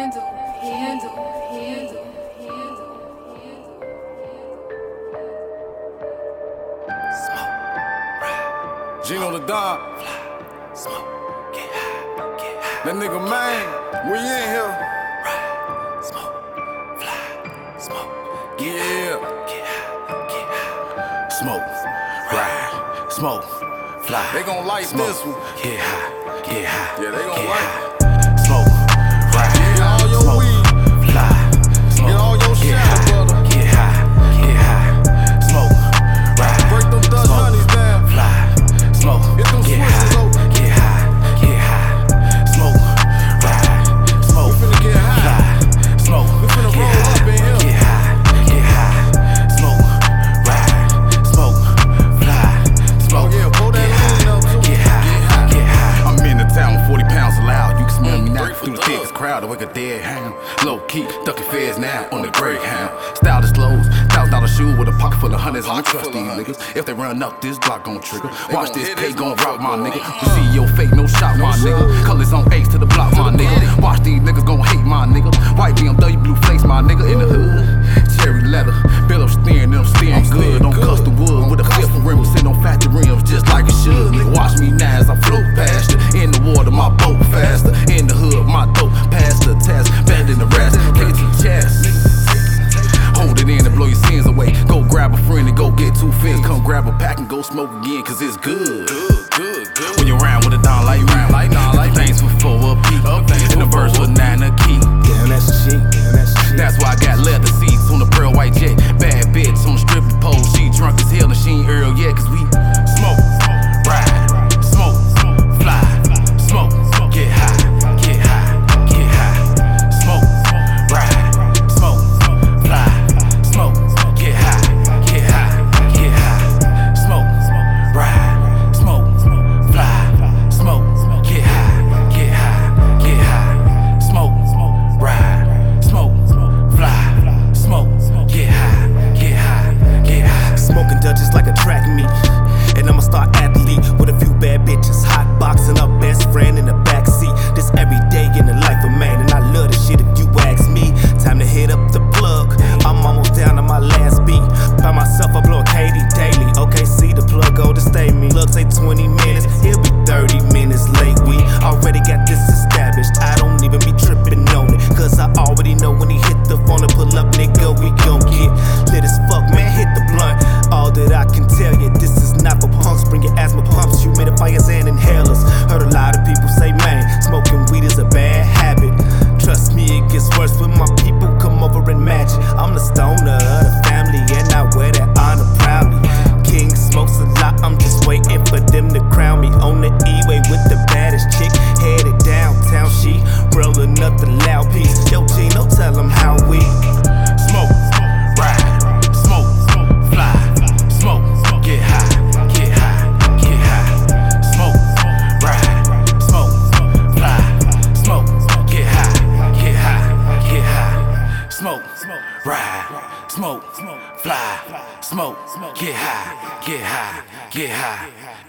Gino the Don. Smoke, get high, get high. That nigga man, we in here. Smoke, fly, smoke, get Yeah. high, get high, get high. Smoke, ride, smoke, fly. They gon' like smoke, this one. Get high, get high. Yeah, they gon' get like high. Smoke, ride, Get all your smoke, weed. fly, smoke, Get all your get shit, high, brother. get high, get high. Smoke, ride, Break them Dutch smoke, honeys down. fly, smoke, Get them get switches high, open. get high, get high. Smoke, ride, smoke, We finna get high. fly, smoke, We finna get roll high, up in here. get high, get high. Smoke, ride, smoke, fly, smoke, Oh yeah, pull that get lean high, up too. get high, get high. I'm in the town with 40 pounds of loud. You can smell me now Three for through the thug. thickest crowd. I wake a dead hound. Low key, ducking feds now on the Greyhound. Style disclosed, $1,000 shoe with a pocket full of hundreds. I don't Pocket trust full of these hundreds. niggas. If they run up, this block gon' trigger. They Watch gon' this hit pay this gon' rock my motherfucker. nigga. You see your fake, no shot my nigga. Colors on Ace to the block my nigga. Watch these niggas gon' hate my nigga. White BMW, blue flakes my nigga in the hood. Cherry leather, bill up steering, them steering good. On custom wood with a fifth rim, sitting on factory rims just like it should. Nigga, watch me now as I float past you. In the water, my boat faster. In the hood, my dope past the test. Better than the rest, get to chest. Hold it in and blow your sins away. Go grab a friend and go get 2 fins. Come grab a pack and go smoke again, cause it's good. Good. When you're around with a don like me, things for 4 a peak. In the verse with 9 a key. Damn, that's the shit. Damn, that's the shit. That's why I got leather seats on the pearl white jet. Bad bitch on the stripping pole. She drunk as hell and she ain't Earl yet, cause we smoke, ride, smoke, fly, smoke, get high, get high, get high. Smoke, ride, smoke, fly, smoke, get high, get high, get high. Smoke, ride, smoke, fly, smoke, get high, get high, get high. Smoke, ride, smoke, fly, smoke, get high, get high, get high. Smoking Dutchess like a track meet. And I'm a star athlete with a few bad bitches. Hot boxing up best friend in the backseat. This every day in the life of man. And I love this shit if you ask me. Time to hit up the plug. I'm almost down to my last beat. By myself, I blow a Katie daily. Okay, see the plug go to stay me. Plug say 20 minutes, he'll be 30 minutes late. We already got this established. I don't even be tripping on it. Cause I already know when he hit the phone and pull up, nigga, we gon' get lit as fuck, man. Hit the blunt. All that I can tell you, this is not for punks. Bring your asthma pumps, humidifiers and inhalers. Heard a lot of people say, man, smoking weed is a bad habit. Trust me, it gets worse when my people come over and match it. I'm the stoner of the family, and I wear that honor proudly. King smokes a lot, I'm just waiting for them to crown me. On the E-way with the baddest chick, headed downtown. She rolling up the loud piece. Yo, Gino, tell them how we Smoke, ride, smoke, fly, smoke, get high, get high, get high. Smoke, ride, smoke, fly, smoke, get high, get high, get high. Smoke, ride, smoke, fly, smoke, get high, get high, get high.